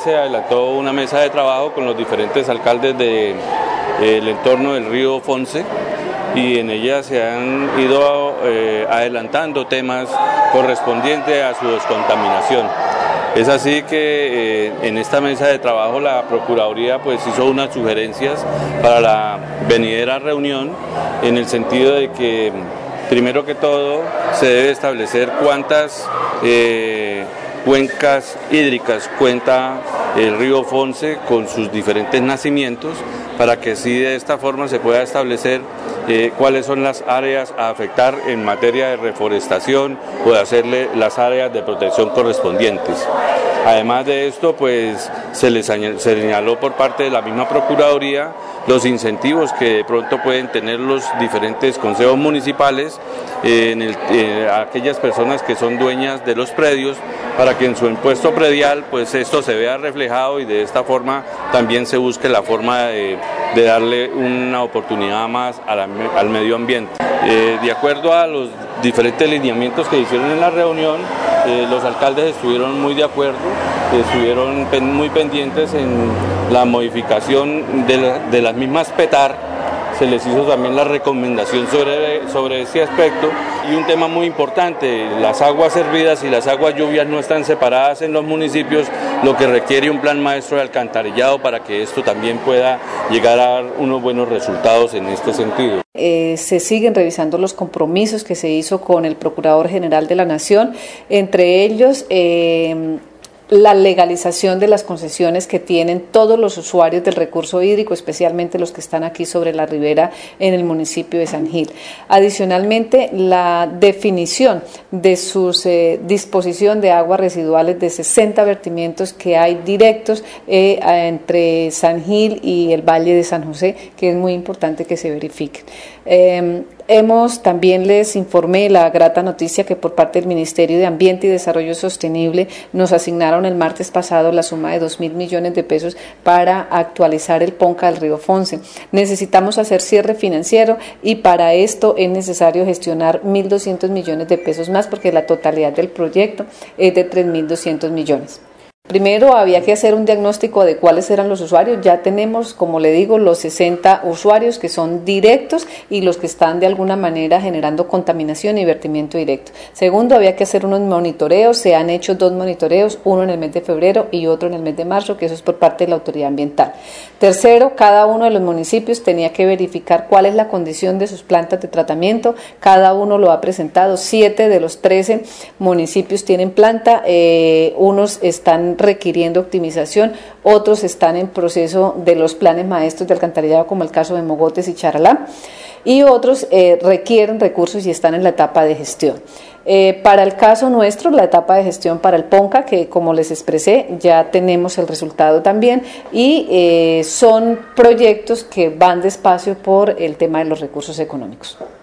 se adelantó una mesa de trabajo con los diferentes alcaldes del entorno del río Fonce, y en ella se han ido adelantando temas correspondientes a su descontaminación. Es así que en esta mesa de trabajo la Procuraduría pues hizo unas sugerencias para la venidera reunión, en el sentido de que primero que todo se debe establecer cuántas cuencas hídricas cuenta el río Fonce con sus diferentes nacimientos, para que así de esta forma se pueda establecer cuáles son las áreas a afectar en materia de reforestación o de hacerle las áreas de protección correspondientes. Además de esto, pues se señaló por parte de la misma Procuraduría los incentivos que de pronto pueden tener los diferentes consejos municipales a aquellas personas que son dueñas de los predios, para que en su impuesto predial pues esto se vea reflejado, y de esta forma también se busque la forma de darle una oportunidad más al medio ambiente. De acuerdo a los diferentes lineamientos que hicieron en la reunión, los alcaldes estuvieron muy de acuerdo, estuvieron muy pendientes en la modificación de las mismas PETAR. Se les hizo también la recomendación sobre ese aspecto, y un tema muy importante: las aguas servidas y las aguas lluvias no están separadas en los municipios, lo que requiere un plan maestro de alcantarillado para que esto también pueda llegar a dar unos buenos resultados en este sentido. Se siguen revisando los compromisos que se hizo con el Procurador General de la Nación, entre ellos la legalización de las concesiones que tienen todos los usuarios del recurso hídrico, especialmente los que están aquí sobre la ribera en el municipio de San Gil. Adicionalmente, la definición de su disposición de aguas residuales de 60 vertimientos que hay directos entre San Gil y el Valle de San José, que es muy importante que se verifiquen. También les informé la grata noticia que por parte del Ministerio de Ambiente y Desarrollo Sostenible nos asignaron el martes pasado la suma de 2.000 millones de pesos para actualizar el PONCA del río Fonce. Necesitamos hacer cierre financiero, y para esto es necesario gestionar 1.200 millones de pesos más, porque la totalidad del proyecto es de 3.200 millones. Primero había que hacer un diagnóstico de cuáles eran los usuarios. Ya tenemos, como le digo, los 60 usuarios que son directos y los que están de alguna manera generando contaminación y vertimiento directo. Segundo, había que hacer unos monitoreos. Se han hecho 2 monitoreos, uno en el mes de febrero y otro en el mes de marzo, que eso es por parte de la autoridad ambiental. Tercero, cada uno de los municipios tenía que verificar cuál es la condición de sus plantas de tratamiento. Cada uno lo ha presentado. 7 de los 13 municipios tienen planta, unos están requiriendo optimización, otros están en proceso de los planes maestros de alcantarillado, como el caso de Mogotes y Charalá, y otros requieren recursos y están en la etapa de gestión. Para el caso nuestro, la etapa de gestión para el PONCA, que como les expresé, ya tenemos el resultado también, y son proyectos que van despacio por el tema de los recursos económicos.